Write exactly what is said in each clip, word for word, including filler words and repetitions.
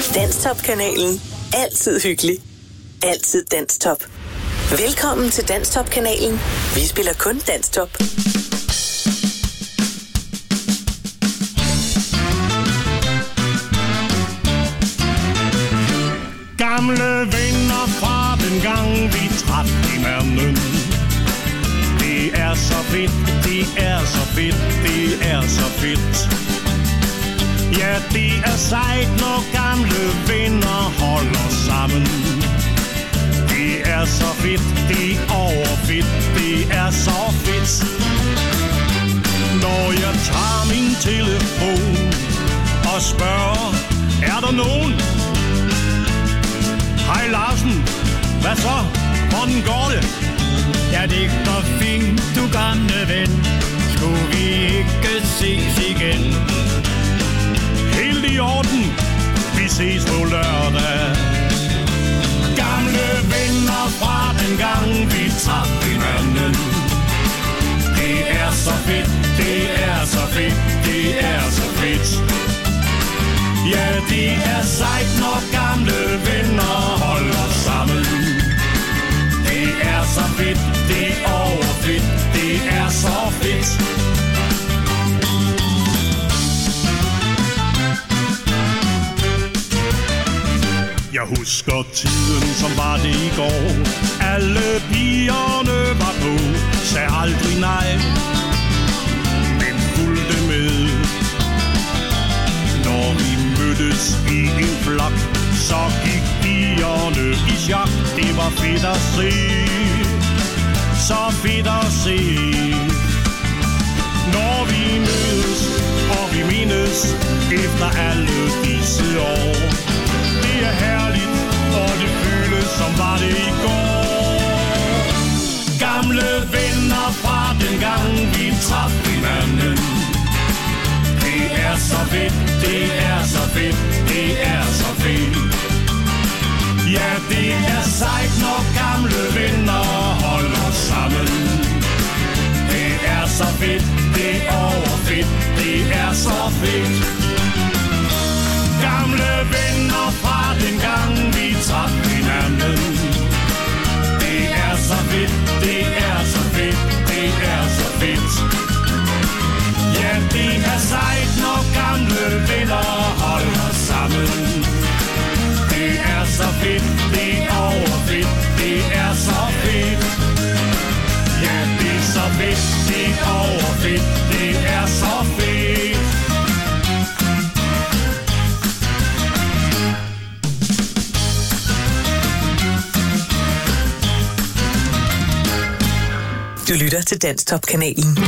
Danstop-kanalen. Altid hyggelig. Altid Danstop. Velkommen til Danstop-kanalen. Vi spiller kun Danstop. Gamle venner fra den gang vi traf hinanden. Det er så fedt, det er så fedt, det er så fedt. Ja, det er sejt, når gamle venner holder sammen. Det er så fedt, det er overfedt, det er så fedt. Når jeg tager min telefon og spørger, er der nogen? Hej Larsen, hvad så? Hvordan går det? Ja, det går fint, du gamle ven. Skulle vi ikke ses igen? Helt i orden, vi ses på lørdag. Gamle venner fra den gang vi traf hinanden. Det er så fedt, det er så fedt, det er så fedt. Ja, det er sejt, når gamle venner holder sammen. Det er så fedt, det er overfedt, det er så fedt. Jeg husker tiden, som var det i går. Alle pigerne var på, sagde aldrig nej, men fulgte med. Når vi mødtes i en flok, så gik pigerne i chok. Det var fedt at se, så fedt at se. Når vi mødes, og vi mindes efter alle disse år. Det er herligt, og det føles som var det i går. Gamle venner fra den gang vi traf hinanden. Det er så fedt, det er så fedt, det er så fedt. Ja, det er sejt, når gamle venner holder sammen. Det er så fedt, det er overfedt, det er så fedt. Gamle venner fra den gang vi traf hinanden. Det er så fedt, det er så fedt, det er så fedt. Ja, det er sejt, når gamle venner holder sammen. Det er så fedt, det er overfedt, det er så fedt. Ja, det er så fedt, det er overfedt, det er så fedt. Du lytter til Danstop-kanalen.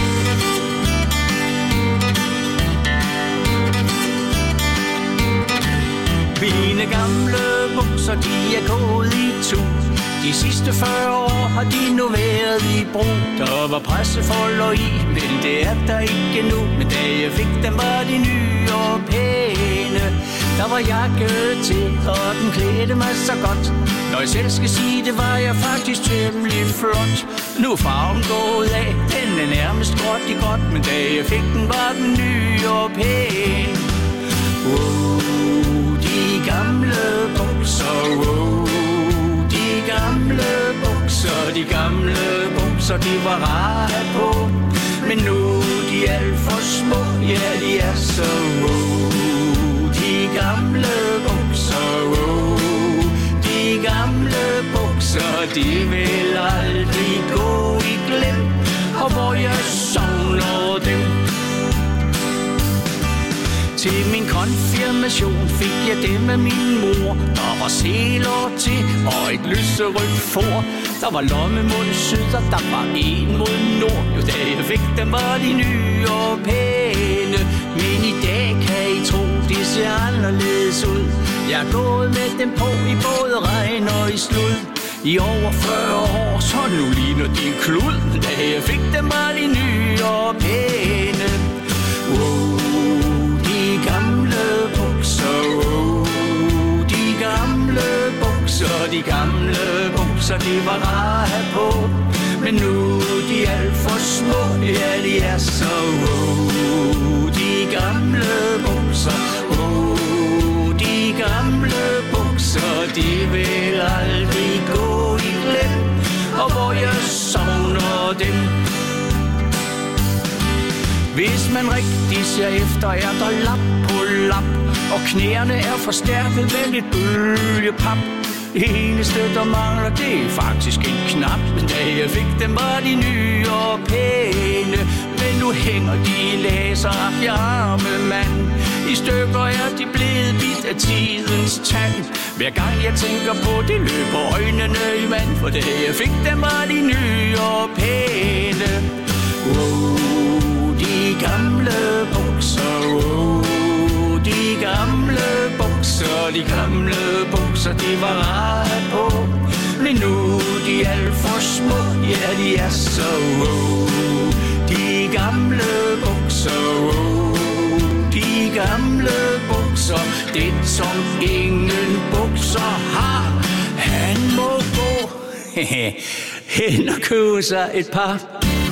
Mine gamle bukser, de er gået i tu. De sidste fyrre år har de nu været i brug. Der var pressefolder i, men det er der ikke nu. Men da jeg fik dem, var de nye og pæne. Der var jakke til, og den klædte mig så godt. Når jeg selv skal sige det, var jeg faktisk temmelig flot. Nu er farven gået af, den er nærmest gråt i gråt. Men da jeg fik den, var den nye og pæn. Wow, de gamle bukser, wow. De gamle bukser, de gamle bukser, de var rare på. Men nu er de alt for små, ja, de er så wow. De gamle bukser, wow. De gamle bukser, de vil aldrig gå i glem. Og hvor jeg savner dem. Til min konfirmation fik jeg dem af min mor. Der var seler til og et lyserødt for. Der var lommemund syd, og der var en mod nord. Jo, da jeg fik dem, var de nye og pæne. Men i dag kan I tro, de ser anderledes ud. Jeg er gået med dem på i både regn og i slud. I over fyrre år, så nu ligner de en klud. Da jeg fik dem, var de nye og pæne. Wow. De gamle bukser, oh, de gamle bukser, de gamle bukser, de var rare på. Men nu er de alt for små, ja, de er så oh, de gamle bukser, oh, de gamle det vil aldrig gå i glem, og hvor jeg savner dem. Hvis man rigtig ser efter, er der lap på lap, og knæerne er forstærket med lidt bølgepap. Det eneste, der mangler, det er faktisk en knap. Men da jeg fik dem, var de nye og pæne. Men nu hænger de i laser af arme mand. I stykker er de blevet bidt af tidens tand. Hver gang jeg tænker på det, løber øjnene i vand. For da jeg fik dem, var de nye og pæne. Wow, de gamle bukser, wow. De gamle bukser, de gamle bukser, de var rare på. Men nu er de alt for små, ja de er så wow. De gamle bukser, wow. De gamle bukser, det som ingen bukser har. Han må gå hen og købe sig et par.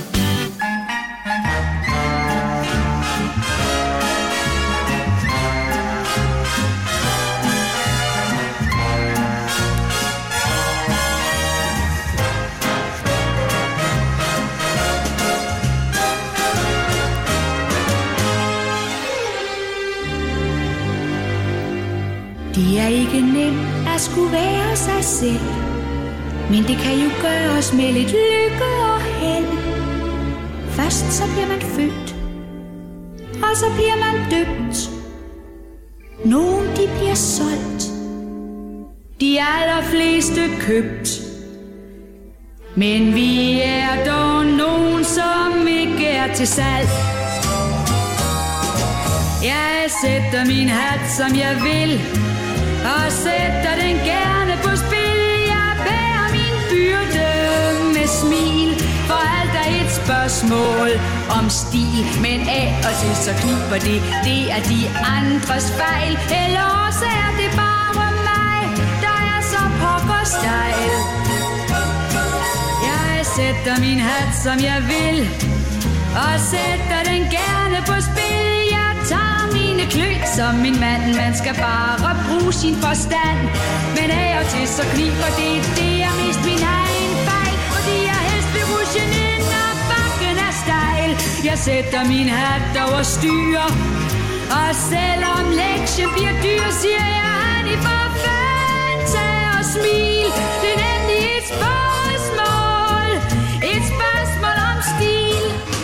Det er ikke nemt at skulle være sig selv, men det kan jo gøres med lidt lykke og held. Først så bliver man født, og så bliver man døbt. Nogle de bliver solgt, de allerfleste købt. Men vi er dog nogen, som ikke er til salg. Jeg sætter min hat, som jeg vil, og sætter den gerne på spil. Jeg bærer min byrde med smil, for alt er et spørgsmål om stil. Men af og til så kniber det, det er de andres fejl. Eller også er det bare mig, der er så pokker stejl. Jeg sætter min hat, som jeg vil, og sætter den gerne på spil. Jeg tager mine klø som min mand. Man skal bare bruge sin forstand. Men af og til så kniber det, det er mest min egen fejl. Fordi jeg helst vil rushe ned, når bakken er stejl. Jeg sætter min hat over styr, og selvom lektien bliver dyr, siger jeg, Annie, for fanden, tag og smil. Det er nemlig et spørgsmål, et spørgsmål om stil.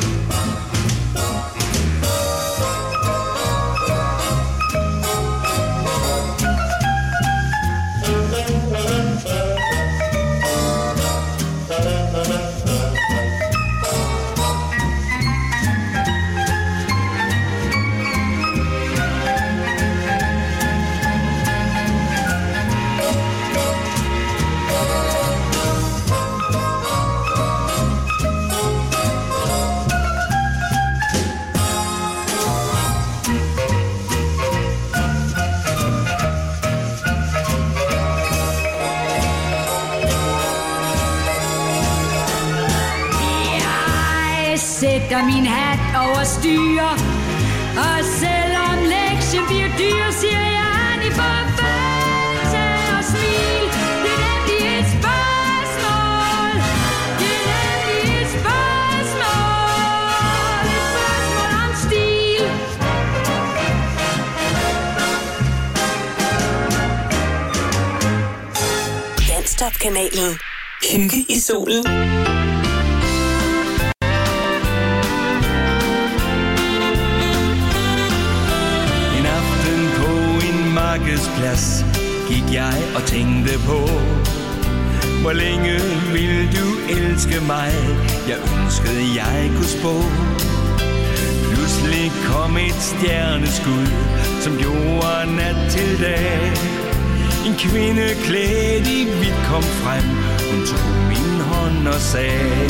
Sætter min hat over styr, og selvom lektien bliver dyr, siger jeg, Annie, for fanden, tag og smil. Det er nemlig et spørgsmål, det er nemlig et spørgsmål, et spørgsmål om stil. Danstop-kanalen. Hygge i solen. Markedsplads gik jeg og tænkte på, hvor længe vil du elske mig? Jeg ønskede jeg kunne spå. Pludselig kom et stjerneskud, som gjorde nat til dag. En kvinde klædt i hvidt kom frem, hun tog min hånd og sagde: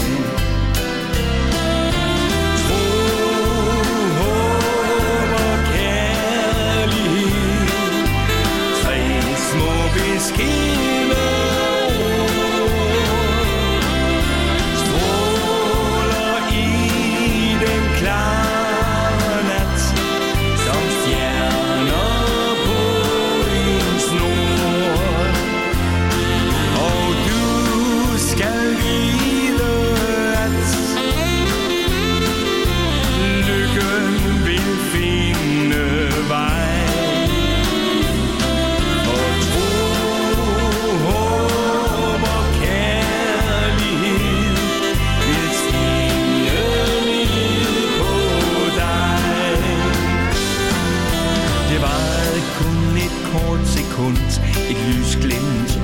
beskede stråler i den klare nat, som stjerner på en snor.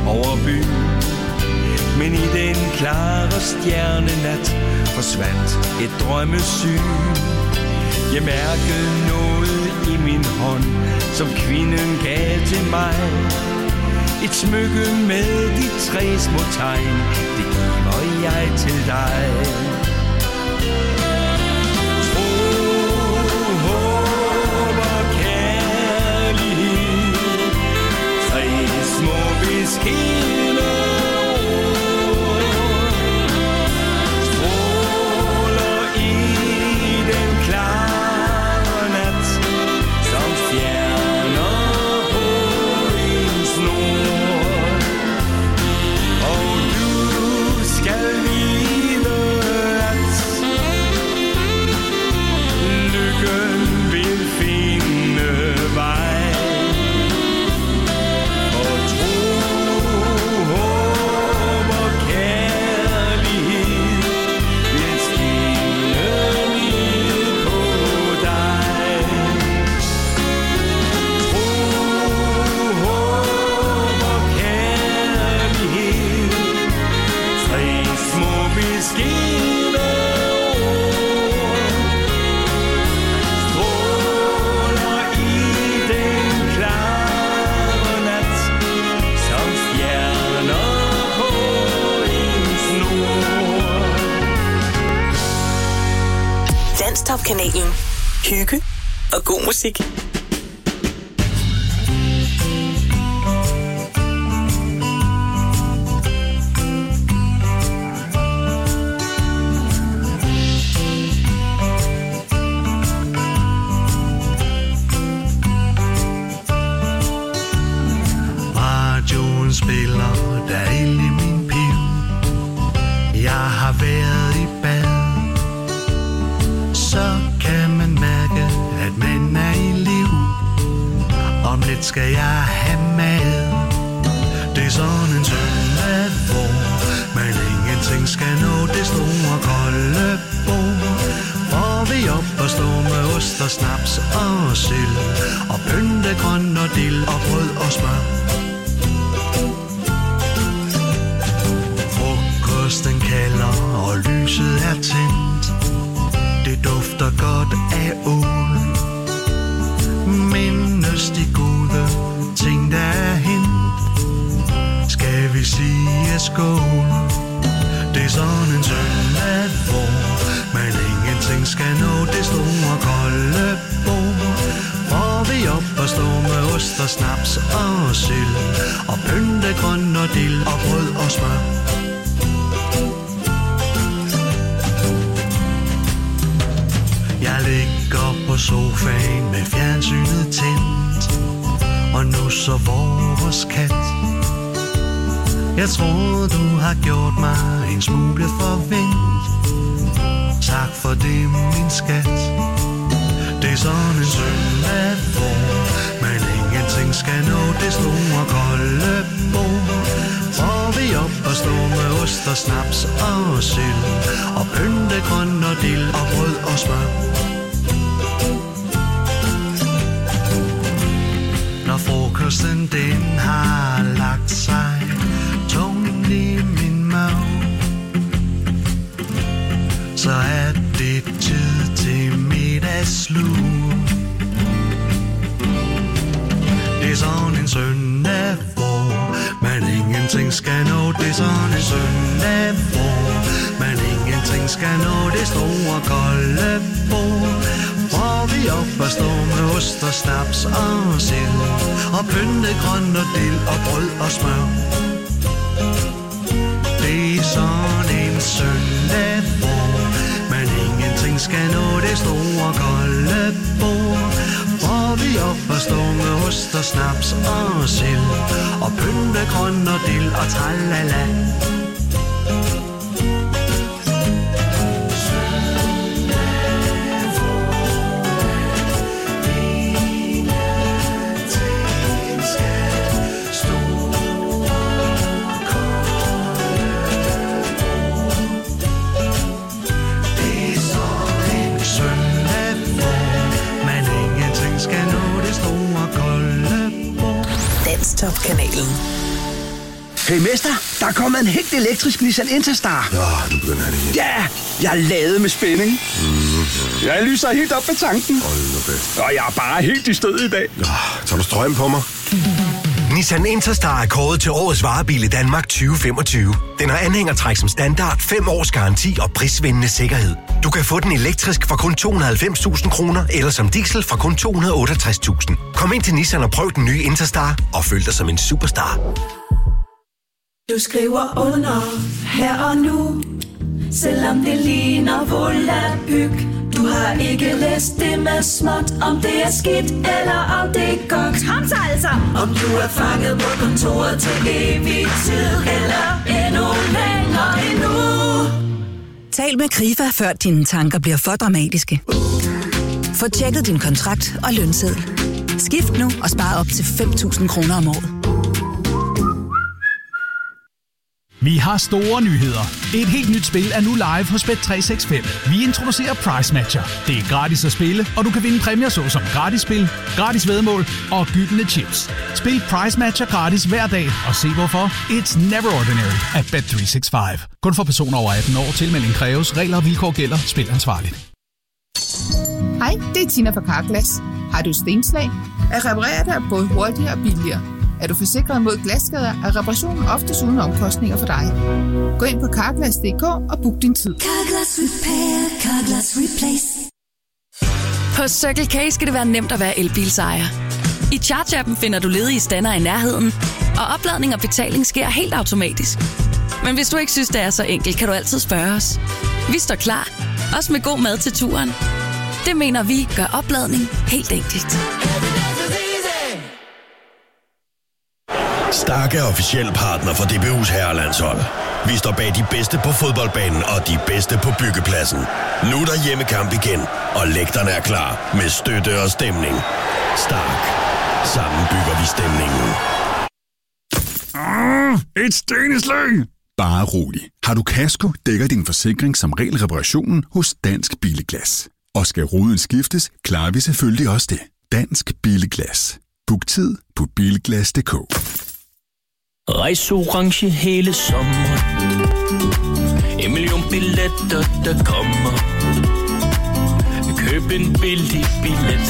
over byen. Men i den klare stjernenat forsvandt et drømmesyn. Jeg mærkede noget i min hånd, som kvinden gav til mig. Et smykke med de tre små tegn, det giver jeg til dig. Tro, håb og kærlighed, tre små beskeder, stråler i den klare nat, som stjerner på en snor. Og du skal vide, at lykken vil finde vej. Og tro, håb og kærlighed vil skinne ned på dig. Tro, håb og kærlighed, tre små beskeder ord, stråler i den klare nat, som stjerner på en snor. Danstop-kanalen. Hygge og god musik. Radioen spiller dejlig i min piv. Jeg har været i bad. Så kan man mærke, at man er i liv. Om lidt skal jeg have mad. Det er sådan en søndag, hvor man ingenting skal nå det store kolde bord. Hvor vi op og stå med ost og snaps og sild og pyntegrøn og dild og brød og smør. Frokosten kalder og lyset er tændt. Det dufter godt af ål. Mindes de gode ting, der er hent. Skal vi sige skål? Det er sådan en søndag, hvor man ingenting skal nå det store kolde bord. Hvor vi op og stå med ost og snaps og sild og pyntegrøn og dild og brød og smør. Jeg ligger på sofaen med fjernsynet tændt og nusser vores kat. Jeg troede, du har gjort mig en smule forvent. Tak for det, min skat. Det er sådan en søndag, hvor man ingenting skal nå det store kolde bord. Hvor vi op og stå med ost og snaps og sild og pyntegrøn og dild og brød og smør. Når frokosten den har lagt sig tungt i min mave, så er det tid til middagslur. Det er sådan en søndag, hvor man ingenting skal nå. Det er sådan en søndag, hvor man ingenting skal nå det store kolde bord. Hvor vi op og stå med ost og snaps og sild og pyntegrøn og dild og brød og smør. Det er sådan en søndag, hvor man ingenting skal nå det store kolde bord. Hvor vi op og stå med ost og snaps og sild og pyntegrøn og dild og tralala. Danstop-kanalen. Hey mester, der er kommet en helt elektrisk Nissan Interstar. Ja, nu begynder han igen. Ja, jeg er ladet med spænding. Mm, ja. Jeg lyser helt op med tanken. Hold nu fast. Og jeg er bare helt i stød i dag. Ja, tager du strøm på mig? Nissan Interstar er kåret til årets varebil i Danmark tyve femogtyve. Den har anhængertræk som standard, fem års garanti og prisvindende sikkerhed. Du kan få den elektrisk for kun to hundrede og halvfems tusind kroner, eller som diesel for kun to hundrede og otteogtres tusind. Kom ind til Nissan og prøv den nye Interstar, og føl dig som en superstar. Du skriver under her og nu, selvom det ligner volapyk. Du har ikke læst det med småt, om det er skidt eller om det er godt. Kom så altså! Om du er fanget på kontoret til evig tid, eller endnu længere endnu. Tal med Krifa, før dine tanker bliver for dramatiske. Få tjekket din kontrakt og lønseddel. Skift nu og spar op til fem tusind kroner om året. Vi har store nyheder. Et helt nyt spil er nu live hos Bet tre seks fem. Vi introducerer Price Matcher. Det er gratis at spille, og du kan vinde præmier såsom gratis spil, gratis væddemål og gyldne chips. Spil Price Matcher gratis hver dag, og se hvorfor. It's never ordinary at Bet tre seks fem. Kun for personer over atten år. Tilmelding kræves. Regler og vilkår gælder. Spil ansvarligt. Hej, det er Tina fra Carglass. Har du stenslag? At reparere dig er både hurtigere og billigere. Er du forsikret mod glasskader, er reparationen oftest uden omkostninger for dig. Gå ind på carglass punktum d k og book din tid. Carglass Repair, Carglass Replace. På Circle K skal det være nemt at være elbilsejer. I Charge-appen finder du ledige stander i nærheden, og opladning og betaling sker helt automatisk. Men hvis du ikke synes, det er så enkelt, kan du altid spørge os. Vi står klar, også med god mad til turen. Det mener vi gør opladning helt enkelt. Stark er officiel partner for D B U's herrelandshold. Vi står bag de bedste på fodboldbanen og de bedste på byggepladsen. Nu er der hjemmekamp igen, og lægterne er klar med støtte og stemning. Stark. Sammen bygger vi stemningen. Ah, et steneslæg! Bare rolig. Har du kasko, dækker din forsikring som regel reparationen hos Dansk Billeglas. Og skal ruden skiftes, klarer vi selvfølgelig også det. Dansk Billeglas. Book tid på bilglas punktum d k. Rejs orange hele sommeren. En million billetter, der kommer. Køb en billig billet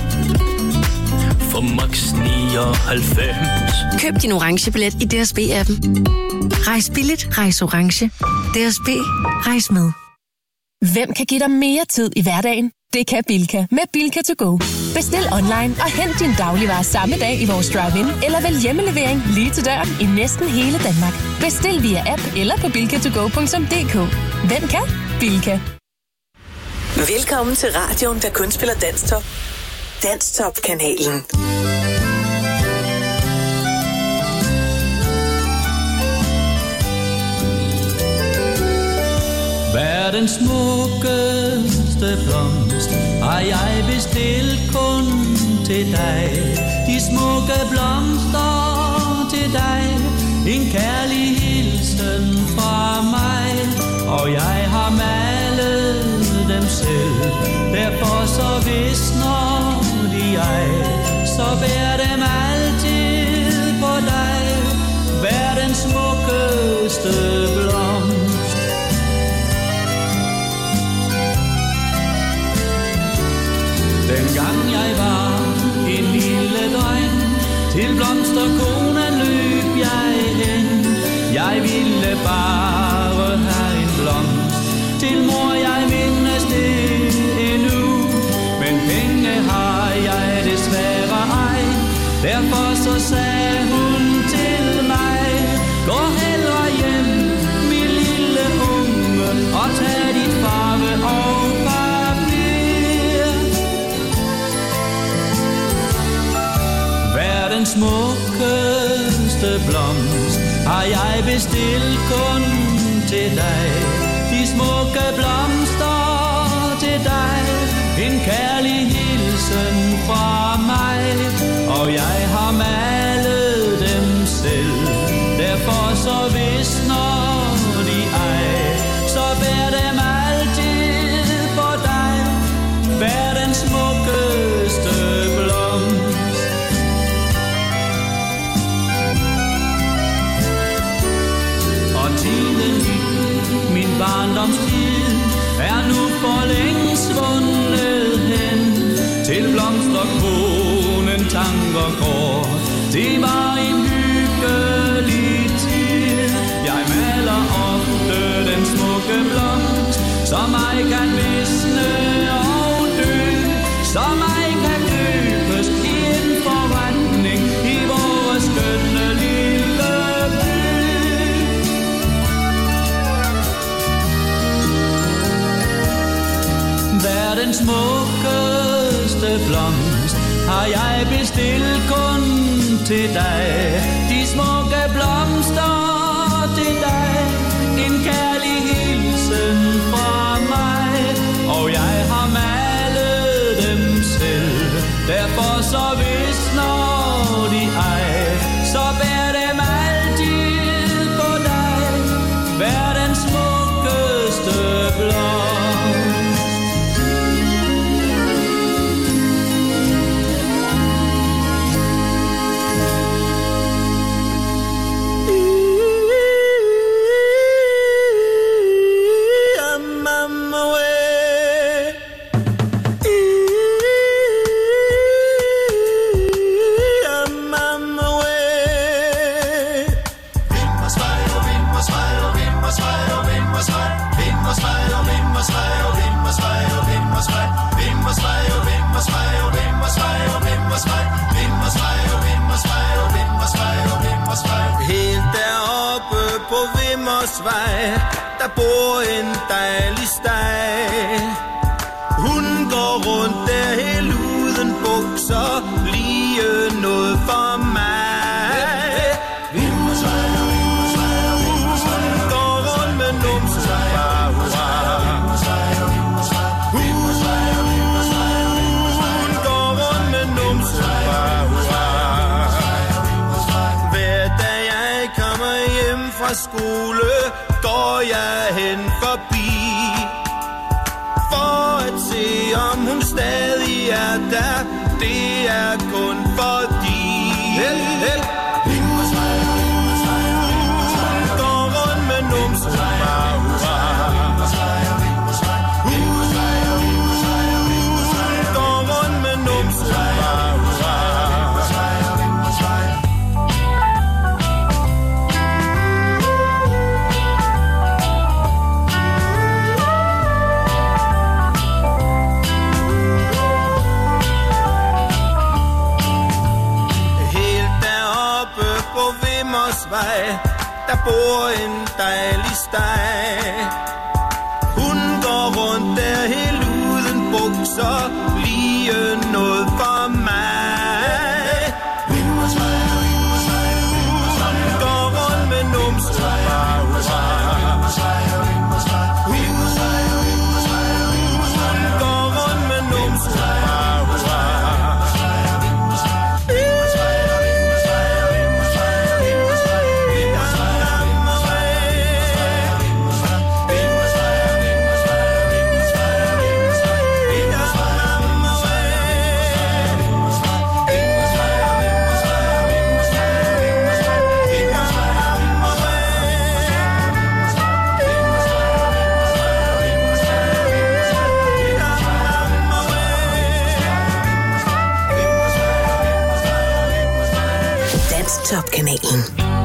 for max nioghalvfems. Køb din orange billet i D S B-appen. Rejs billigt, rejs orange. D S B, rejs med. Hvem kan give dig mere tid i hverdagen? Det kan Bilka med Bilka to go. Bestil online og hent din dagligvarer samme dag i vores drive-in, eller vælg hjemmelevering lige til døren i næsten hele Danmark. Bestil via app eller på bilka to go punktum d k. Hvem kan? Bilka. Velkommen til radioen, der kun spiller Danstop. Danstop-kanalen. Verdens smukkeste blomst har jeg bestilt kun til dig. De smukke blomster til dig, en kærlig hilsen fra mig. Og jeg har malet dem selv, derfor så visner de ej. Så bær dem altid på dig, verdens smukkeste blomst. Dengang jeg var en lille dreng, til blomsterkonen løb jeg hen. Jeg ville bare have en blomst, til mor jeg mindes det endnu. Men penge har jeg desværre ej, derfor så sagde hun til mig: gå hellere hjem, min lille unge, og tag dit farve og den smukkeste blomst har jeg bestilt kun til dig. De smukke blomster til dig, en kærlig hilsen fra mig. Og jeg har malet dem selv, derfor så visner de ej. Så bær dem altid på dig, vær den smukkeste blomst. jeg bestilt kun til dig. De smukke blomster til dig, en kærlig hilsen fra mig. Og jeg har malet dem selv, derfor så visner de ej. Så bær dem altid på dig, vær den smukkeste blomst. Der bor en dejlig steg. Hun går rundt der helt uden bukser, lige noget for mig. Hun går rundt med numse fra hurra. Hun går rundt med numse fra hurra. Hver dag jeg kommer hjem fra skole, går jeg hen forbi for at se om hun stadig er der. Det er kun fordi hel, hel. Går rundt med numse fra hurra. Går rundt med numse fra hurra. Der bor en dejlig steg. Hun går rundt der helt uden bukser, lige noget for mig. Går rundt med numse fra hurra. Går rundt med numse fra hurra. Topkanalen.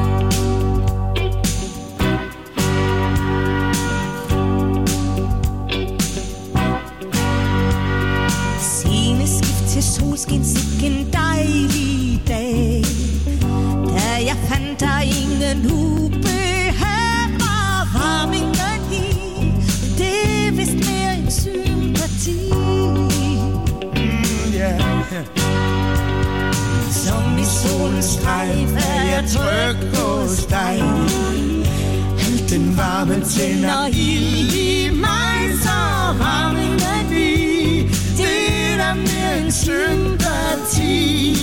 Sceneskift til solskin, sikken dejlig dag. Da jeg fandt der ingen ubehag, var varmingen i. Det er vist mere en sympati. Mm, yeah, yeah. Som i solens strejf er jeg tryg hos dig. Alt den varme tænder ild i mig, så varmingen i. Det er der mere en sympati.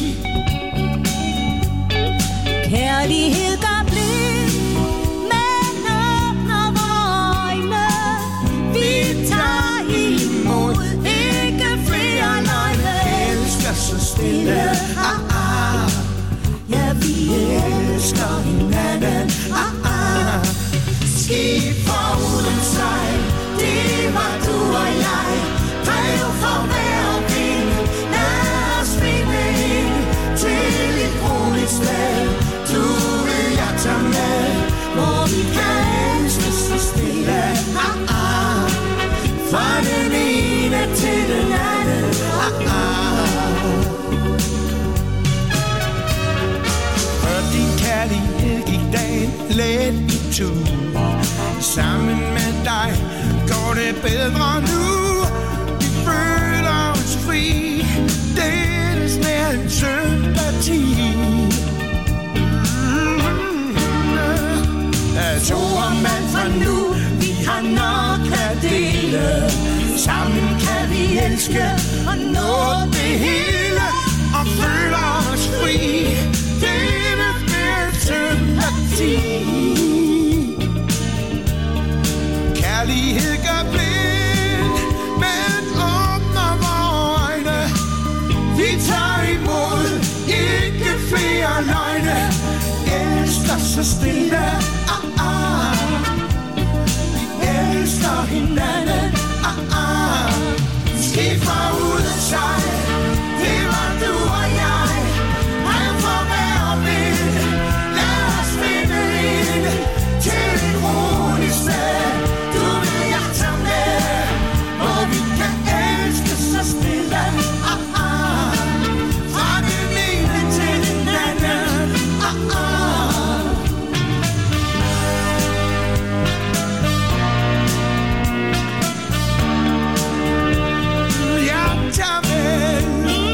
Kærlighed gør blind, men åbner vore øjne. Vi tager imod, ikke flere løgne. Elsker så stille, ah, ah. Ja, vi elsker hinanden, ah, ah. Skib foruden sejl, det var du og jeg. Drev for hver vind, lad os finde ind til et roligt sted. Du vil jeg tage med, hvor vi kan elske så stille, ah, ah. Fra den ene til den anden, ah, ah. For din kærlighed gik dagen let i tur. Sammen med dig går det bedre nu. Vi føler os fri. Det er snart dele. Sammen kan vi elske og nå det hele, og føle os fri. Denne sympati. Kærlighed gør blind, men åbner vore øjne. Vi tager imod, ikke flere løgne. Elsker så stille, ah, ah. Vi elsker hinanden, ah, ah. Skidt fra uden sig, det var du og jeg. Han får være med, lad os finde ind til et roligt sted. Du vil jeg tage med, hvor vi kan elske så stille, ah, ah. Fra den ene til den anden, ah, ah. Jeg tager med.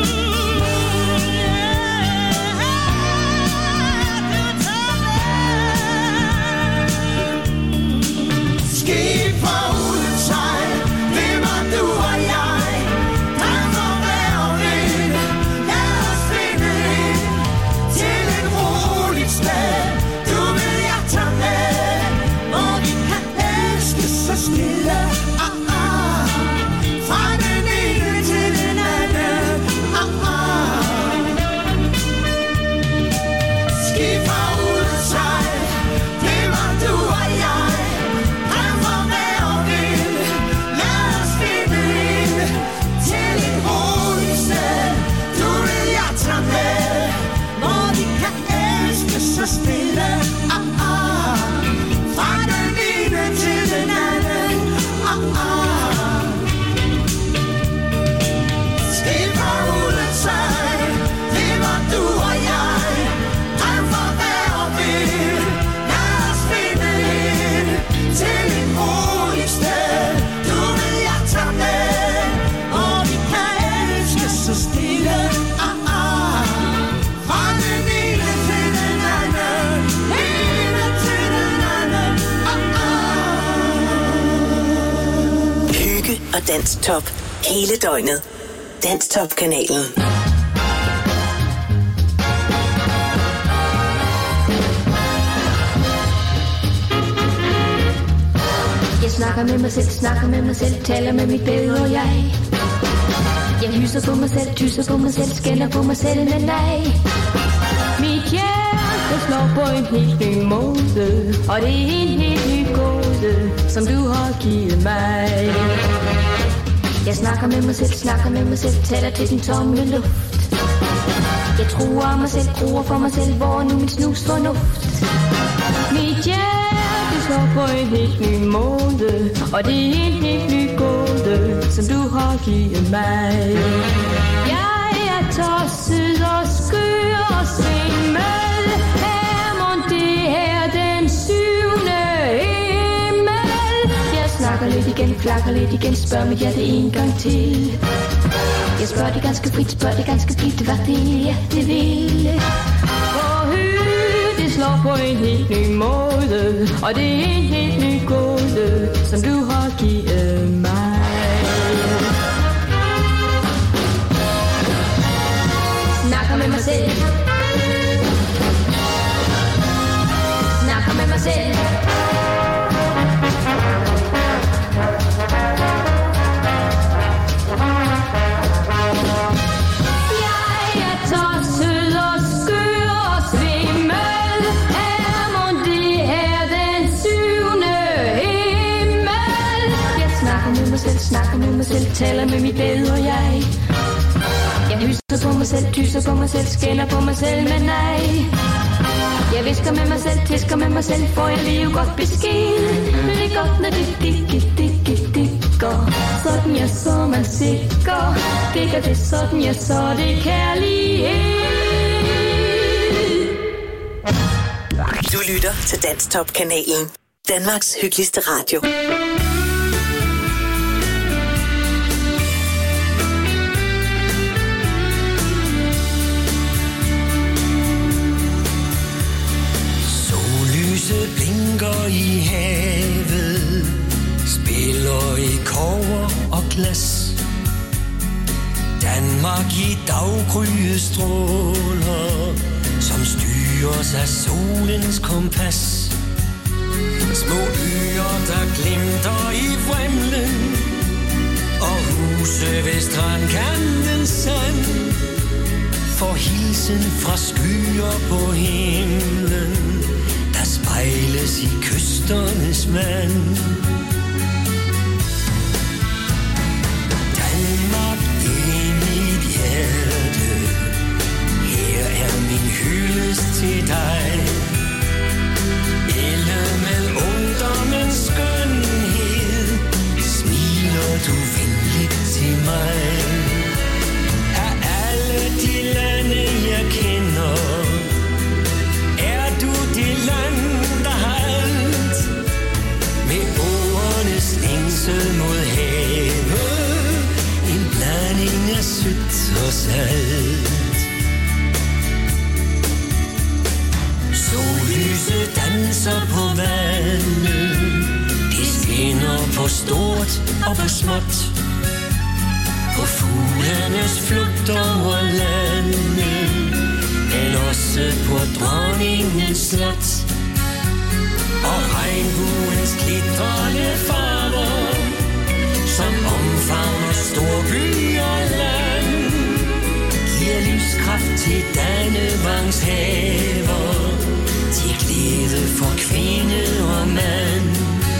Skidt fra uden sig, det var du og jeg. Der må være vind, lad os finde ind til et roligt sted. Du vil jeg tage med, hvor vi kan elske så stille, ah, ah. Fra den ene til den anden, ah, ah. Skidt fra uden sig, det var du og jeg. Der må være vind, lad os finde ind til et roligt sted. Du vil jeg tage med, hvor vi kan elske så stille, ah, ah. Fra den ene til den anden, ah, ah. Skidt fra uden sig, det var du og jeg. Der må være vind, lad os finde ind til et roligt sted. Du vil jeg tage med, hvor vi kan elske så stille, ah, ah. Fra den ene til den anden, ene til den anden, ah, ah. Hygge og Danstop hele døgnet. Danstop-kanalen. Jeg snakker med mig selv, snakker med mig selv, taler med mit bedre jeg. Jeg hyser på mig selv, tyser på mig selv, skælder på mig selv, men nej. Mit hjerte slår på en helt ny måde, og det er en helt ny gåde, som du har givet mig. Jeg snakker med mig selv, snakker med mig selv, taler til den tomme luft. Jeg truer mig selv, truer for mig selv, hvor er nu min snus fornuft? Mit hjerte slår på en helt ny måde, og det er en helt ny gåde, som du har givet mig. Jeg er tosset og skør og svimmel, er mon det her den syvende himmel? Jeg snakker lidt igen, flakker lidt igen, spørger mit hjerte en gang til. Jeg spørger det ganske frit, spørger det ganske frit, hvad det er, det vil. Og hø, det slår på en helt ny måde, og det er en helt ny gåde, som du har givet mig. Snakker med mig selv. Snakker med mig selv. Snakker med mig selv, taler med mit bedre jeg. Jeg hyster på mig selv, tyser på mig selv, skælder på mig selv, men nej. Jeg visker med mig selv, tisker med mig selv, får jeg lige godt besked. Det er godt, når det dikke, dikke, dikker. Sådan jeg så mig sikker. Dikker det sådan jeg så det kærlighed. Du lytter til Danstop-kanalen. Danmarks hyggeligste radio. Blinker i havet, spiller daggryde stråler, som styres af solens kompas. Små øer, der glimter i vrimlen, og huse ved strandkantens sand, får hilsen fra skyer på himlen, der spejles i kysternes vand. Danmark i mit hjerte, her er min hyldest til dig. Elle med ungdommens skønhed, smiler du venligt til mig. Af alle de lande jeg kender, er du det land, der har alt. Med årenes længsel mod havet, en blanding af sødt og salt. Sollyset danser på vandet, det skinner på stort og på småt. På fuglenes flugt over landet, men også på dronningens slot. Og regnbuens glitrende farver, som omfavner storby og land, giver livskraft til Dannevangs haver, til glæde for kvinde og mand.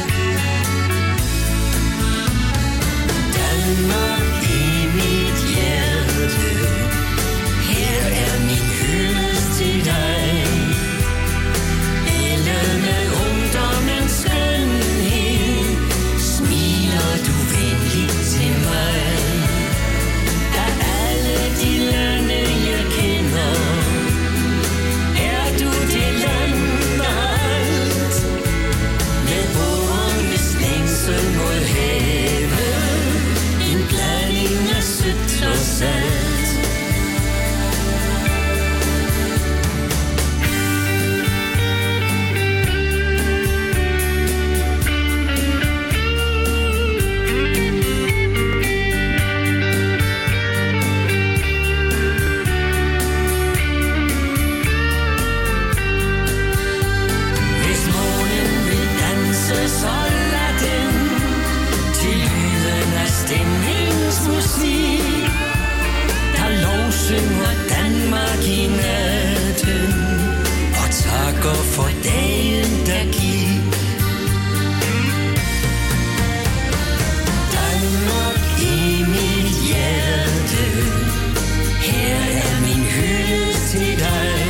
Danmark i mit hjerte, her er min hyldest til dig. Elle med ungdommens skønhed, smiler du venligt til mig. Af alle de lande jeg kender, er du det land, der har alt. Med årenes længsel mod havet, en blanding af sødt og salt. Synger Danmark i natten og takker for dagen, der gik. Danmark i mit hjerte, her er min hyldest til dig.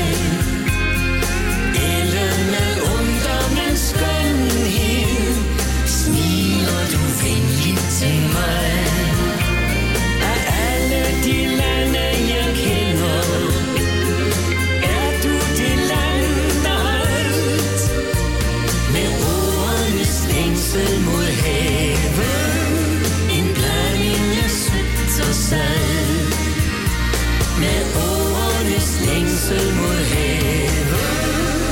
Elle med ungdommens skønhed, smiler du venligt til mig. Af alle de lande jeg kender, er du det land, der har alt. Med årenes længsel mod havet, en blanding af sødt og salt. Med årenes længsel mod havet,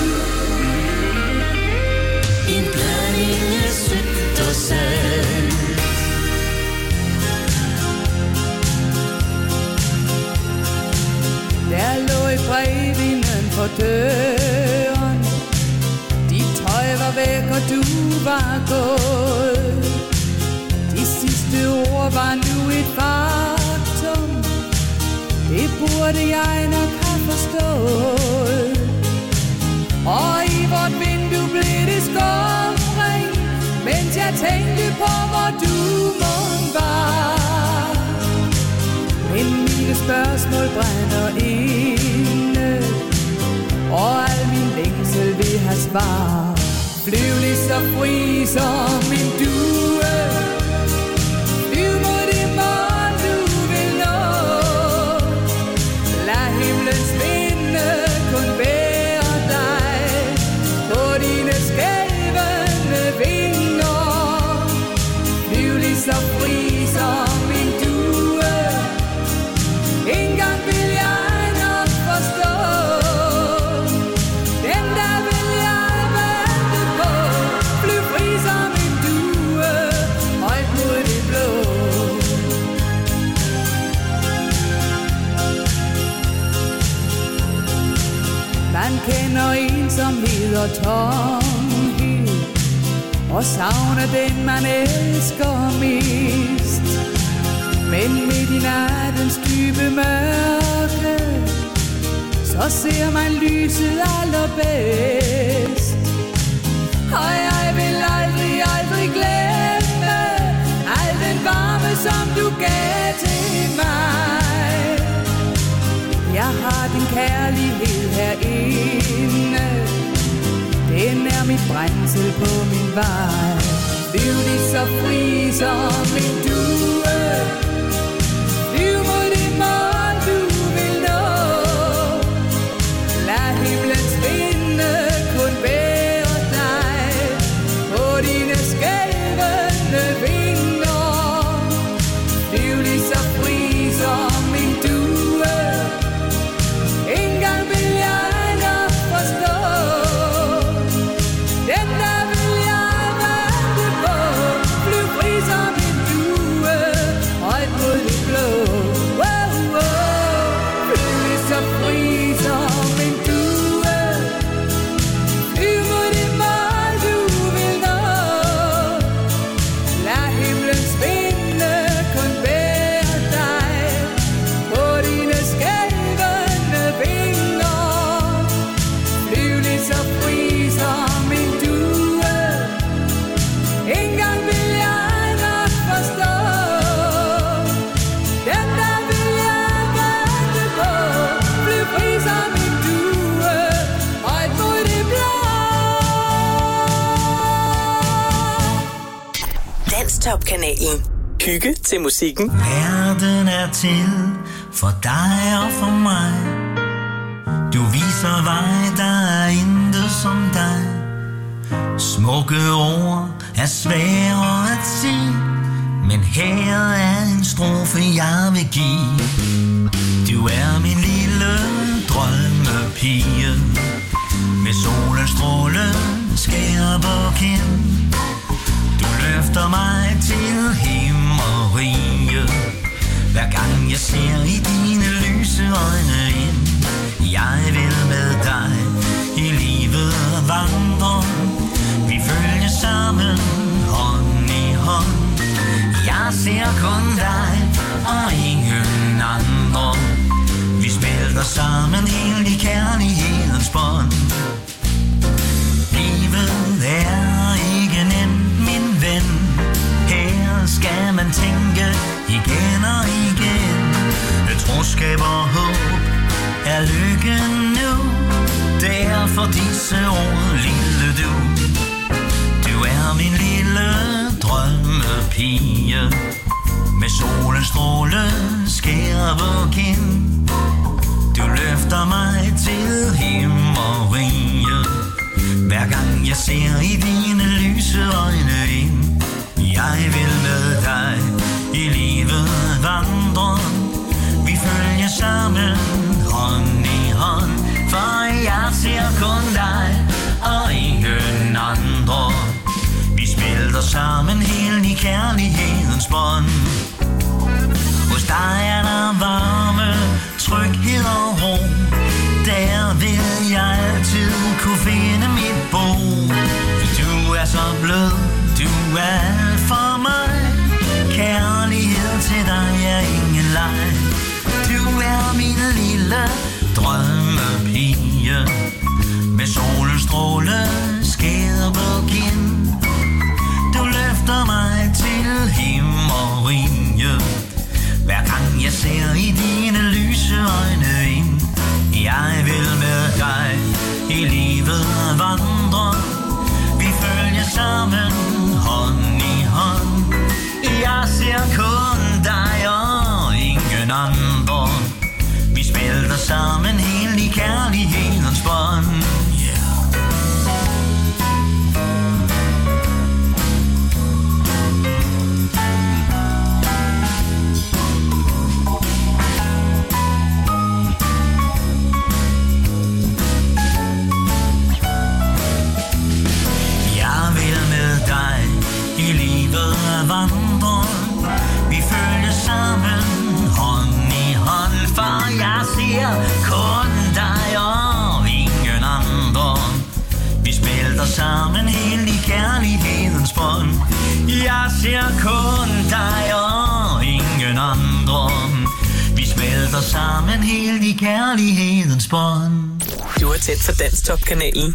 en blanding af sødt og salt. Der lå et brev inden for døren, dit tøj var væk og du var gået. De sidste ord var nu et faktum, det burde jeg nok have forstået. Og i vort vindue blev det skumring, mens jeg tænkte på hvor du måtte var. Men mine spørgsmål brænder inde, og al min længsel vil have svar. Flyv lige så fri som en due, flyv mod det mål du vil nå. Lad himlens vinde kun bære dig på dine skælvende vinger. Flyv lige så fri som en due, engang vil jeg nok forstå. Den der vil jeg vente på, flyv fri som en due. kender ensomhed og tomhed, og savner den man elsker mest. Men midt i nattens dybe mørke, så ser man lyset allerbedst. Og jeg vil aldrig, aldrig glemme al den varme, som du gav til mig. Jeg har din kærlighed herinde, den er mit brændsel på min vej. Flyv lige så fri som en due, flyv mod det mål du vil nå. Lad himlens vinde kun bære dig på dine skælvende vinger. Flyv lige så fri som en due, engang vil jeg nok forstå. Den der vil jeg vente på. Flyv fri som en due, højt mod det blå. Wow, wow. Flyv lige så fri som en due, flyv mod det mål du vil nå. Lad himlens vinde kun bære dig på dine skælvende vinger. Flyv lige så fri som en due, engang vil jeg nok forstå. Den der vil jeg vente på. Flyv fri som en due, højt mod det blå. Danstop-kanalen. Hygge til musikken. Verden er til for dig og for mig. Du viser vej, der er intet som dig. Smukke ord er svære at sige, men her er en strofe, jeg vil give. Du er min lille drømmepige, med solens stråle skærer på kind. Du løfter mig til himmeriget, hver gang jeg ser i dine lyse øjne ind. Jeg vil med dig i livet vandre, vi følger sammen hånd i hånd. Jeg ser kun dig og ingen andre, vi smelter sammen helt i kærlighedens bånd. Livet er ikke nemt, min ven, her skal man tænke igen og igen. Troskab og håb er lykken nu, derfor disse ord, lille du. Du er min lille drømmepige, med solens stråle skærer på kind. Du løfter mig til himmeriget, hver gang jeg ser i dine lyse øjne ind. Jeg vil med dig i livet vandre, vi følger sammen hånd i hånd. For jeg ser kun dig og ingen andre, vi smelter sammen helt i kærlighedens bånd. Hos dig er der varme, tryghed og ro, der vil jeg altid kunne finde mit bo. Du er så blød, du er alt for mig, kærlighed til dig er ingen leg. Du er min lille drømmepige, med solens stråle skærer på kind. Du løfter mig til himmeriget, hver gang jeg ser i dine lyse øjne ind. Jeg vil med dig i livet vandre, vi følger sammen hånd i hånd. Jeg ser kun dig og ingen andre, vi smelter sammen helt i kærlighedens bånd. Vandre, vi følger sammen hånd i hånd, for jeg ser kun dig og ingen andre. sammen helt i kærlighedens bånd. Jeg ser kun dig og ingen andre. Vi smelter sammen helt i kærlighedens bånd. Du er tæt for Danstop-kanalen.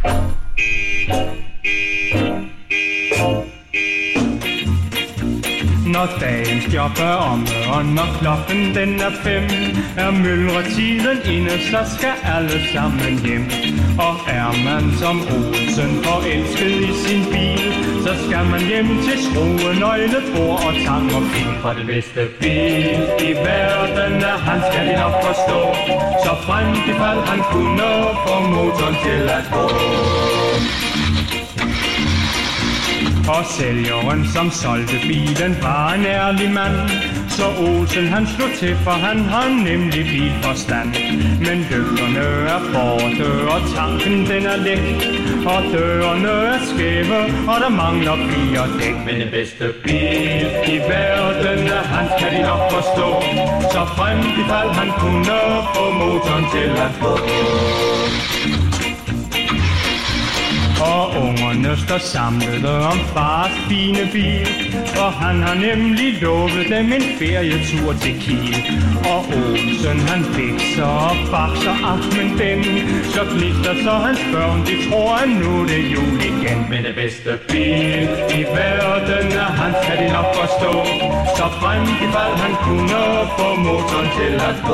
Når dagen stjopper om, og når klokken den er fem, er myldretiden inde, så skal alle sammen hjem. Og er man som Olsen forelsket i sin bil, så skal man hjem til skrue, nøgle, bord og tang og fil. For det bedste bil i verden er han, skal de nok forstå, så frem til fald han kunne få motoren til at gå. Og sælgeren, som solgte bilen, var en ærlig mand. Så Olsen han slog til, for han har nemlig bilforstand. Men lygterne er borte, og tanken den er læk. Og dørene er skæve, og der mangler fire dæk. Men den bedste bil i verden er han, kan de nok forstå. Så frem i fald han kunne få motoren til at gå. Og ungerne står samlede om fars fine bil, for han har nemlig lovet dem en ferietur til Kiel. Og Olsen han fikser og bakser aftenen den, så gnister så hans børn, de tror at nu det er jul igen. Men det bedste bil i verden er han, kan de nok forstå, så frem i fald han kunne få motoren til at gå.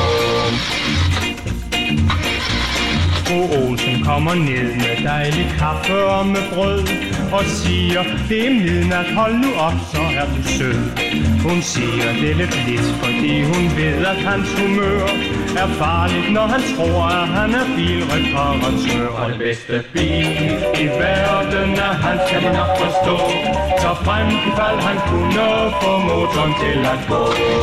Fru Olsen kommer ned med dejlig kaffe og med brød og siger, det er midnat, hold nu op, så er du sød. Hun siger det lidt lidt, fordi hun ved, at hans humør er farligt, når han tror, at han er bilreparatør. Og det bedste bil i verden er han, skal de nok forstå, så frem i fald han kunne få motoren til at gå.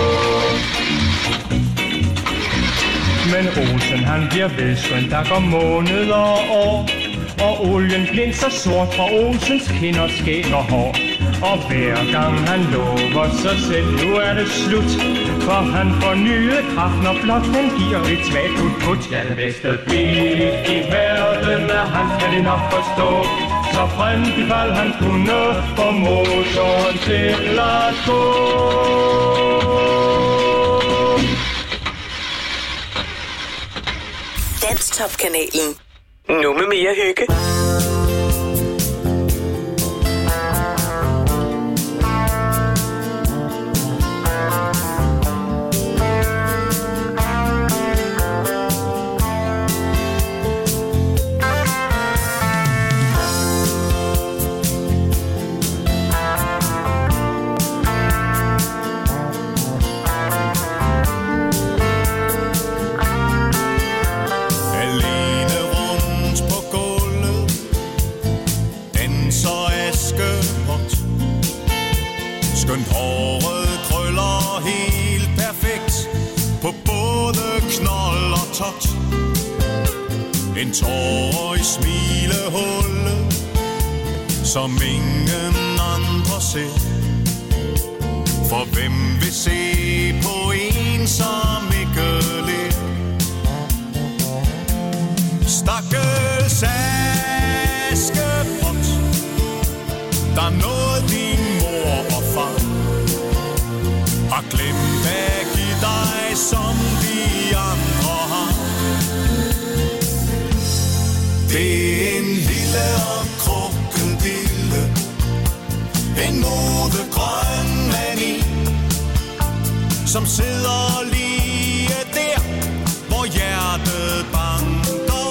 Men Olsen han bliver vedskønt, der går måneder og år, og olien glinser sort fra Olsens kinder, skæg og hår. Og hver gang han lover sig selv, nu er det slut, for han får nye kraft, når blot han giver et svagt put-put. Ja, den bedste bil i verden er han, kan de nok forstå, så frem i fald han kunne få motoren til at gå. Danstop-kanalen. Nu med mere hygge. Skønt håret krøller helt perfekt på både knold og tot. En tår i smilehullet, som ingen andre ser. For hvem vil se på en, som ikke ler? Stakkels Askepot, der nåede din mor og far, har glemt at give dig, som de andre har. Det er en lille og krukken bille, en modegrøn mani, som sidder lige der, hvor hjertet banker.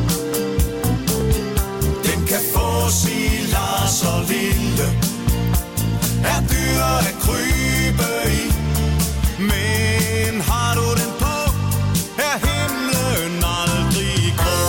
Den kan få sig Lars og Lille, er dyr at krybe i, men har du den på, er himlen aldrig grå.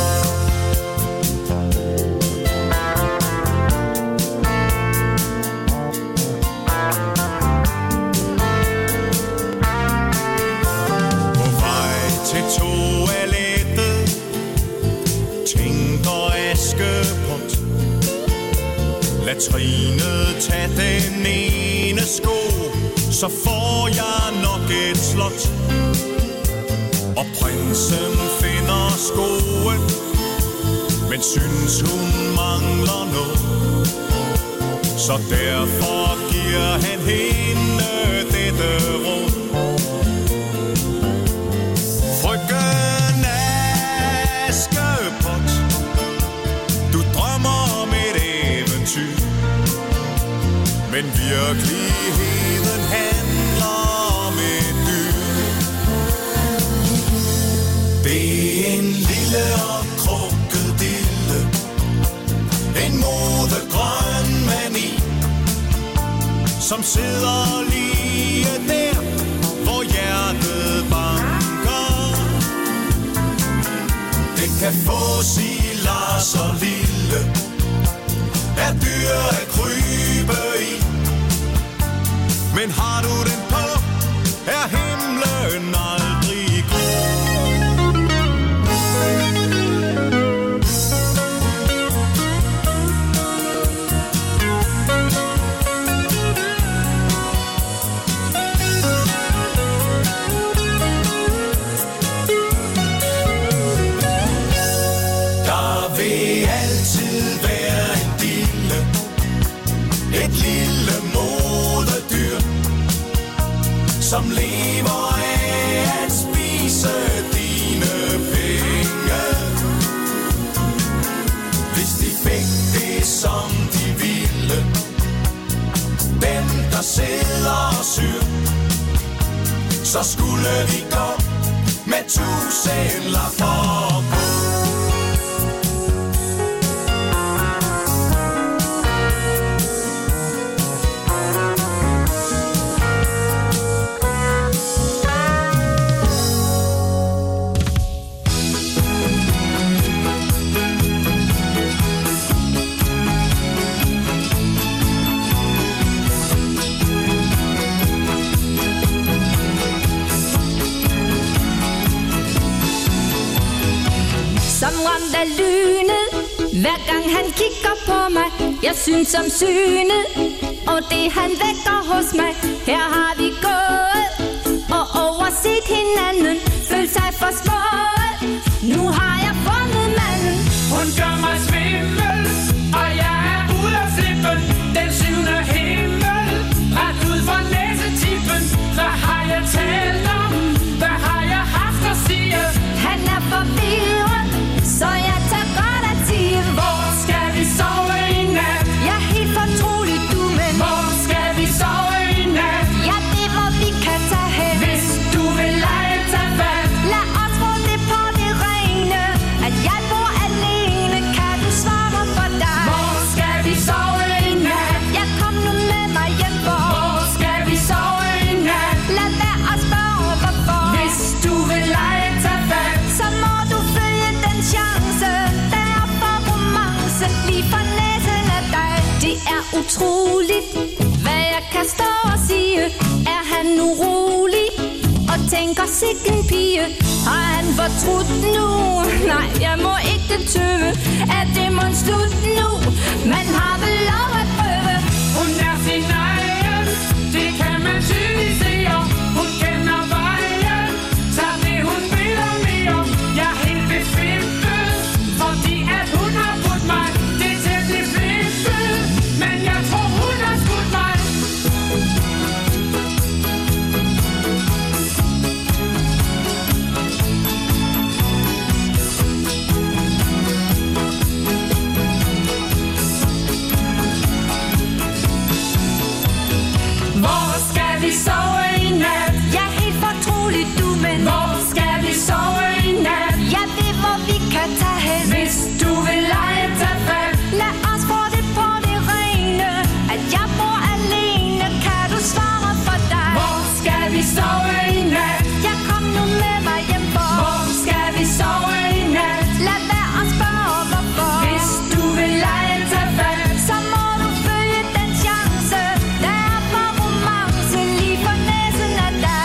På vej til toilettet tænker Askepot, lad Trine tage den ene sko, så får jeg nok et slot. Og prinsen finder skoen men synes hun mangler noget. Så derfor giver han hende dette råd. Frøken Askepot, du drømmer om et eventyr, men virkeligheden handler om et dyr. Det er en lille og krukket dille, en modegrøn mani, som sidder lige der, hvor hjertet banker. Det kan få silar så lille, er dyr at krybe i. Men har du den på, er himlen aldrig grå. Som lever af at spise dine penge. Hvis de fik det som de ville, dem der sidder og syr, så skulle vi gå med tusinder for at gå. Som ramt af lynet, hver gang han kigger på mig. Jeg synes om synet, og det han vækker hos mig. Her har vi gået og overset hinanden, følt sig for små. Nu har jeg fundet manden. Hun gør mig svimmel, og jeg er ude af flippen. Den syvende himmel, ret ud fra næsetippen. Hvad har jeg talt om? Hvad har jeg haft at sige? Han er forvirret, så jeg tager godt at sige. Hvor skal vi sove i nat? Jeg er helt fortroligt, du, men hvor skal vi sove i nat? Ja, det hvor vi kan tage hen. Hvis du vil lege, tag fat. Lad os få det på det rene, at jeg bor alene. Kan du svare mig for dig? Hvor skal vi sove i nat? Jeg kom nu med mig hjem, hvor Hvor skal vi sove i nat? Lad være at spørge hvorfor. Hvis du vil lege, tag fat. Så må du følge den chance, der er for romance lige for næsen af dig. Det er utroligt, hvad jeg kan stå og sige. Er han urolig og tænker sikken pige? Har han fortrudt nu? Nej, jeg må ikke tøve. Er det må slut nu? Man har vel lov at prøve. Hun er sin egen, det kan man tydeligt se. Hun kender vejen, tager det hun vil og mere. Jeg er helt befimpet, fordi at hun har brudt mig. Det er tætligt flippet, men jeg tror hun har skudt mig. Hvor skal vi sove i nat? Jeg er helt fortroligt, du, men Hvor skal vi sove i nat? jeg ved, hvor vi kan tage hen. Hvis du vil lege, tag fat. Lad os få det på det rene, at jeg bor alene. Kan du svare for dig? Hvor skal vi sove i nat? Jeg kom nu med mig hjem, hvor Hvor skal vi sove i nat? lad være at spørge hvorfor. Hvis du vil lege, tag fat. Så må du følge den chance, der er for romance lige for næsen af dig.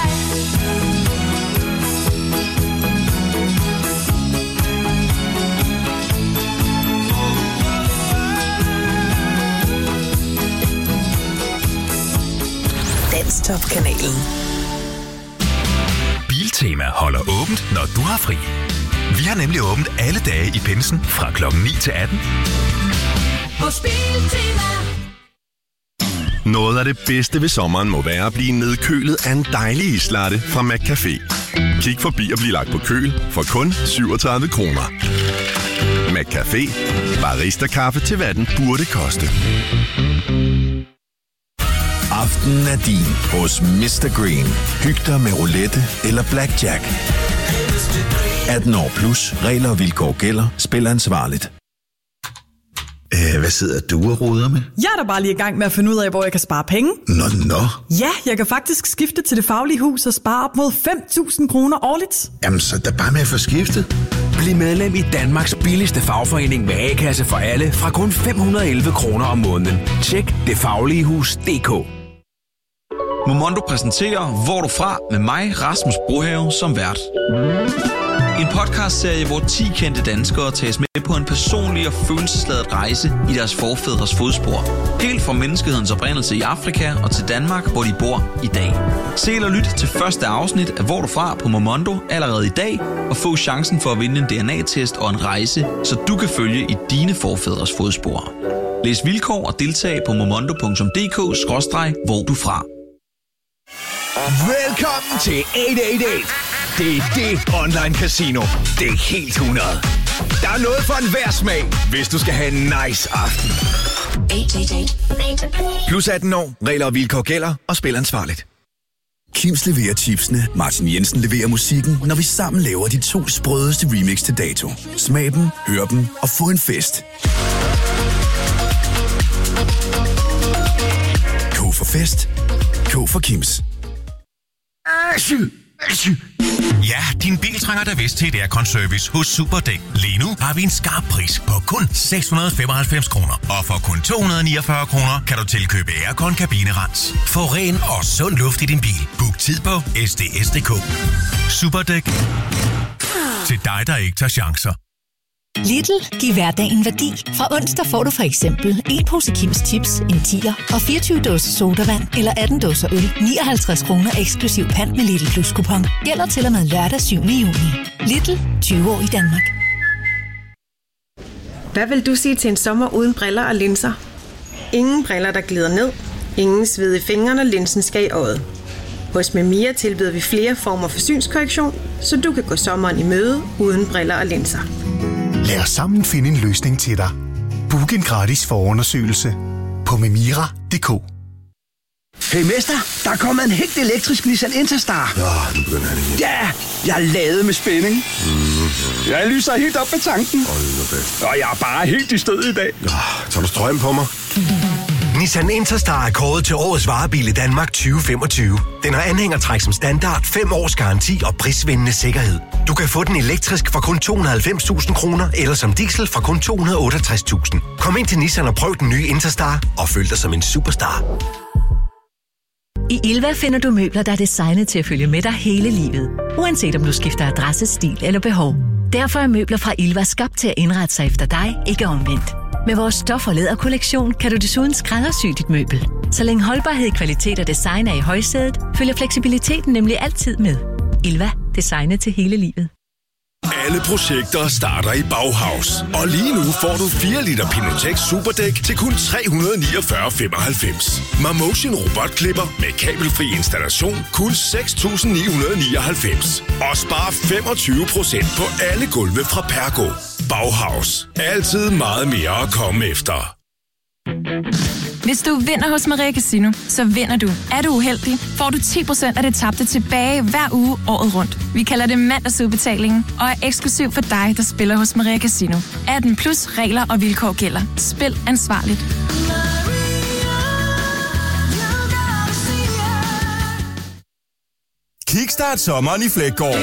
Danstop-kanalen. Biltema holder åbent, når du har fri. Vi har nemlig åbent alle dage i pinsen fra klokken ni til atten. Hos Biltema. Noget af det bedste ved sommeren må være at blive nedkølet af en dejlig islatte fra McCafé. Kig forbi og bliv lagt på køl for kun syvogtredive kroner. McCafé. Barista-kaffe til hvad den burde koste. Aftenen er din hos mister Green. Hyg dig med roulette eller blackjack. atten år plus. Regler og vilkår gælder. Spil ansvarligt. Æh, hvad sidder du og roder med? Jeg er da bare lige i gang med at finde ud af, hvor jeg kan spare penge. Nå, nå. Ja, jeg kan faktisk skifte til Det Faglige Hus og spare op mod fem tusind kroner årligt. Jamen, så der bare med at få skiftet. Bliv medlem i Danmarks billigste fagforening med A-kasse for alle fra kun fem hundrede og elleve kroner om måneden. Tjek det faglige hus punktum d k. Momondo præsenterer Hvor du fra med mig, Rasmus Brohave, som vært. En podcastserie, hvor ti kendte danskere tages med på en personlig og følelsesladet rejse i deres forfædres fodspor. Helt fra menneskehedens oprindelse i Afrika og til Danmark, hvor de bor i dag. Se eller lyt til første afsnit af Hvor du fra på Momondo allerede i dag, og få chancen for at vinde en D N A-test og en rejse, så du kan følge i dine forfædres fodspor. Læs vilkår og deltag på momondo punktum d k skråstreg hvor du fra. Velkommen til otte otte otte. Det er det online casino. Det er helt hundrede. Der er noget for enhver smag, hvis du skal have en nice aften. Plus atten år. Regler og vilkår gælder, og spil ansvarligt. Kims leverer chipsene, Martin Jensen leverer musikken, når vi sammen laver de to sprødeste remix til dato. Smag dem, hør dem og få en fest. K for fest. K for Kims. Ja, din bil trænger da vist til et aircon-service hos Superdæk. Lige nu har vi en skarp pris på kun seks hundrede og femoghalvfems kroner. Og for kun to hundrede og niogfyrre kroner kan du tilkøbe aircon kabinerens. Få ren og sund luft i din bil. Book tid på s d s punktum d k. Superdæk. Til dig, der ikke tager chancer. Lidl giver hverdagen værdi. Fra onsdag får du for eksempel en pose Kims Chips, en tier og fireogtyve dåser sodavand eller atten dåser øl. nioghalvtreds kroner eksklusiv pant med Lidl Plus kupon. Gælder til og med lørdag syvende juni. Lidl, tyve år i Danmark. Hvad vil du sige til en sommer uden briller og linser? Ingen briller, der glider ned. Ingen sved i fingrene, når linsen skal i øjet. Hos Memia tilbyder vi flere former for synskorrektion, så du kan gå sommeren i møde uden briller og linser. Lad os sammen finde en løsning til dig. Book en gratis forundersøgelse på memira punktum d k. Hey mester, der er kommet en helt elektrisk Nissan Interstar. Ja, nu begynder han igen. Ja, jeg er ladet med spænding. Mm-hmm. Jeg lyser helt op med tanken. Hold Og jeg er bare helt i stød i dag. Ja, tager du strøm på mig? Nissan Interstar er kåret til årets varebil i Danmark tyve femogtyve. Den har anhængertræk som standard, fem års garanti og prisvindende sikkerhed. Du kan få den elektrisk for kun to hundrede og halvfems tusind kroner, eller som diesel for kun to hundrede og otteogtres tusind. Kom ind til Nissan og prøv den nye Interstar, og føl dig som en superstar. I Ilva finder du møbler, der er designet til at følge med dig hele livet. Uanset om du skifter adresse, stil eller behov. Derfor er møbler fra Ilva skabt til at indrette sig efter dig, ikke omvendt. Med vores stof- og læderkollektion kan du desuden skræddersy dit møbel. Så længe holdbarhed, kvalitet og design er i højsædet, følger fleksibiliteten nemlig altid med. Ilva. Designet til hele livet. Alle projekter starter i Bauhaus. Og lige nu får du fire liter Pinotex Superdæk til kun tre hundrede og niogfyrre komma femoghalvfems. Marmotion robotklipper med kabelfri installation kun seks tusind ni hundrede og nioghalvfems. Og spar femogtyve procent på alle gulve fra Pergo. Bauhaus. Altid meget mere at komme efter. Hvis du vinder hos Maria Casino, så vinder du. Er du uheldig, får du ti procent af det tabte tilbage hver uge året rundt. Vi kalder det mandagsudbetalingen og er eksklusiv for dig, der spiller hos Maria Casino. atten plus regler og vilkår gælder. Spil ansvarligt. Kickstart sommeren i Fleggaard.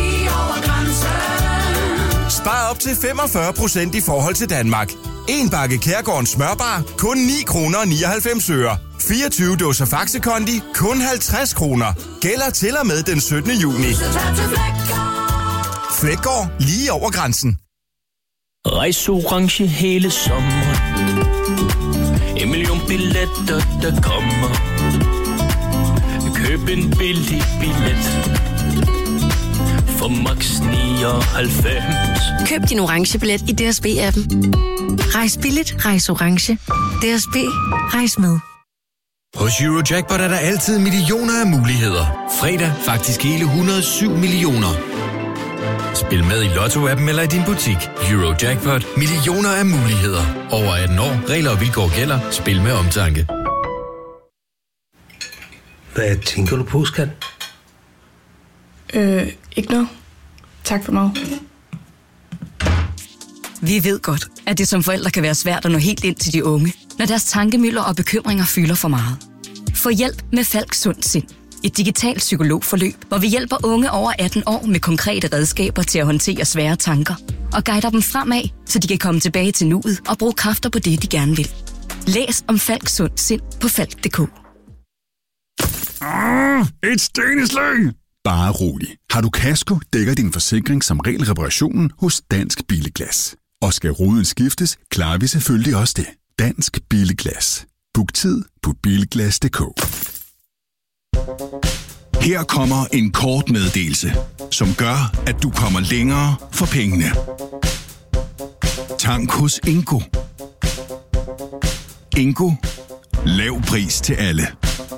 Spar op til femogfyrre procent i forhold til Danmark. En bakke Kærgårdens smørbar, kun ni kroner og nioghalvfems øre. fireogtyve dåser Faxe Kondi, kun halvtreds kroner. Gælder til og med den syttende juni. Fleggaard, lige over grænsen. Rejseorange hele sommeren. En million billetter, der kommer. Køb en billig billet. for max nioghalvfems. Køb din orange billet i D S B-appen. Rejs billigt, rejs orange. D S B, rejs med. Hos Eurojackpot er der altid millioner af muligheder. Fredag faktisk hele et hundrede og syv millioner. Spil med i Lotto-appen eller i din butik. Eurojackpot. Millioner af muligheder. Over atten år. Regler og vilkår gælder. Spil med omtanke. Hvad tænker du på, skat? Øh, ikke noget. Tak for mig. Vi ved godt, at det som forældre kan være svært at nå helt ind til de unge, når deres tankemylder og bekymringer fylder for meget. Få hjælp med Falk Sund Sind. Et digitalt psykologforløb, hvor vi hjælper unge over atten år med konkrete redskaber til at håndtere svære tanker og guider dem fremad, så de kan komme tilbage til nuet og bruge kræfter på det, de gerne vil. Læs om Falk Sund Sind på falk punktum d k. Ah, et steneslag! Bare rolig. Har du kasko, dækker din forsikring som regel reparationen hos Dansk Billeglas. Og skal ruden skiftes, klarer vi selvfølgelig også det. Dansk Billeglas. Book tid på bilglas punktum d k. Her kommer en kort meddelelse, som gør, at du kommer længere for pengene. Tank hos Ingo. Ingo. Lav pris til alle.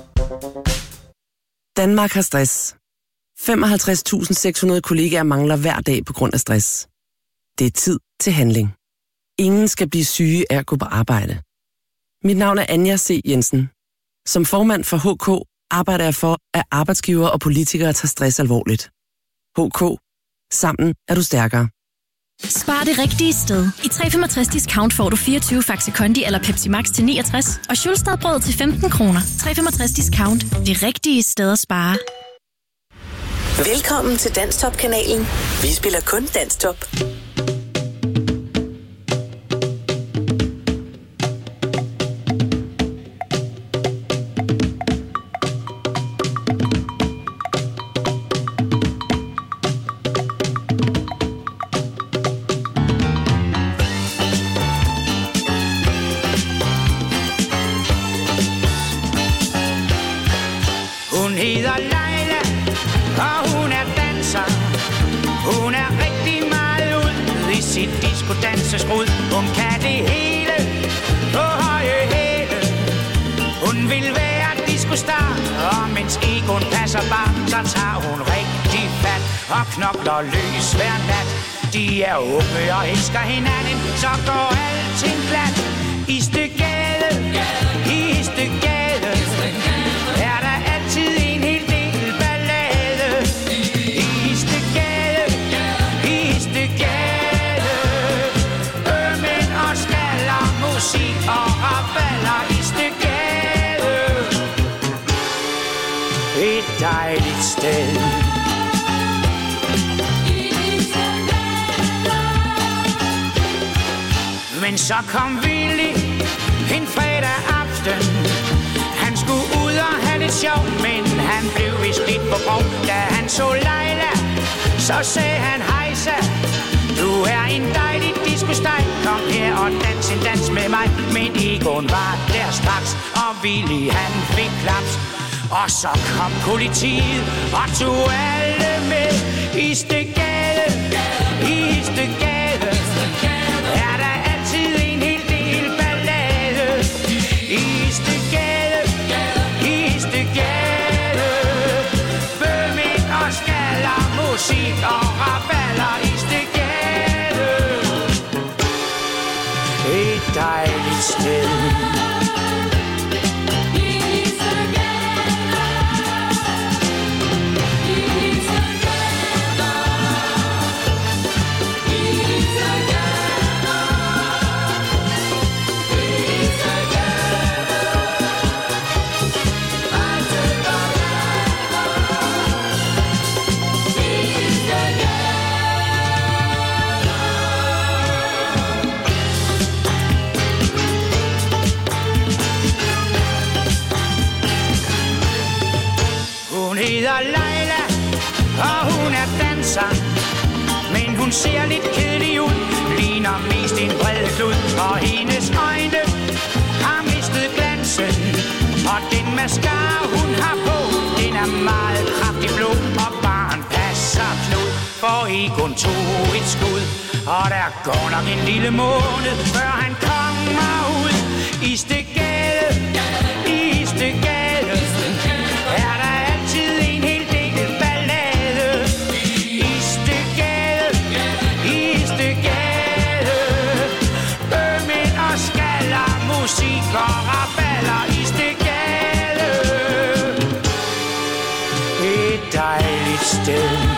Danmark har stress. femoghalvtreds tusind seks hundrede kollegaer mangler hver dag på grund af stress. Det er tid til handling. Ingen skal blive syge af at gå på arbejde. Mit navn er Anja C. Jensen. Som formand for H K arbejder jeg for, at arbejdsgivere og politikere tager stress alvorligt. H K. Sammen er du stærkere. Spar det rigtige sted. I tre komma femogtres discount får du fireogtyve Faxe Kondi eller Pepsi Max til niogtres og Schulstadbrød til femten kroner. tre komma femogtres discount. Det rigtige sted at spare. Velkommen til Danstop-kanalen. Vi spiller kun Danstop. Hun hedder Leila, og hun er danser. Hun er rigtig meget ud i sit disco-danseskrud. Hun kan det hele på høje hæle. Hun vil være disco-star, og mens egoen passer bare, så tager hun rigtig fat og knokler løs hver nat. De er unge og elsker hinanden, så går alting glat. I Støgade, i Støgade, er der altid en hel del ballade. I Støgade, i Støgade, ømænd og skaller, musik og raballer. I Støgade, et dejligt sted. Men så kom Willy en fredag aften. Han skulle ud og have lidt sjov, men han blev vist lidt på grov. Da han så Leila, så sagde han hejsa. Du er en dejlig disco-steg. Kom her og dans en dans med mig. Men Egon var der straks, og Willy han fik klaps. Og så kom politiet og tog alle med. I Støgade, i Støgade, er der altid en hel del ballade. I Støgade, i Støgade, bømænd og skaller, musik og raballer. I Støgade, et dejligt sted. hedder Leila, og hun er danser. Men hun ser lidt kedelig ud, ligner mest en bred klud. Og hendes øjne har mistet glansen, og den mascara hun har på, den er meget kraftig blå, og barn passer klod. for Egon tog et skud. Og der går nok en lille måned, før han kommer ud. Istegade, Istegade, er der altid en hel del ballade. Istegade, Istegade, bømænd og skaller, musik og raballer. Istegade, et dejligt sted.